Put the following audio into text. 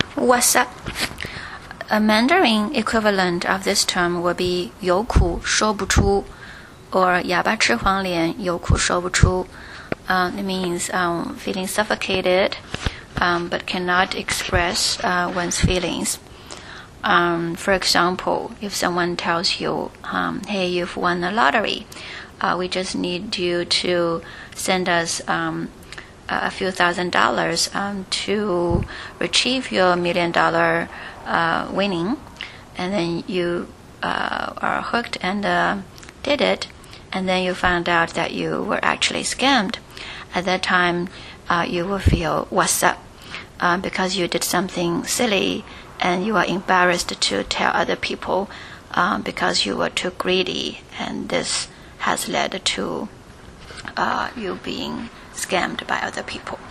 What's up? A Mandarin equivalent of this term will be 有苦说不出 or 哑巴吃黄连有苦说不出. It means feeling suffocated but cannot express one's feelings. For example, if someone tells you, hey, you've won the lottery, we just need you to send us a few $1,000s to retrieve your $1 million winning, and then you are hooked and did it, and then you found out that you were actually scammed. At that time, you will feel what's up because you did something silly and you are embarrassed to tell other people because you were too greedy, and this has led to you being scammed by other people.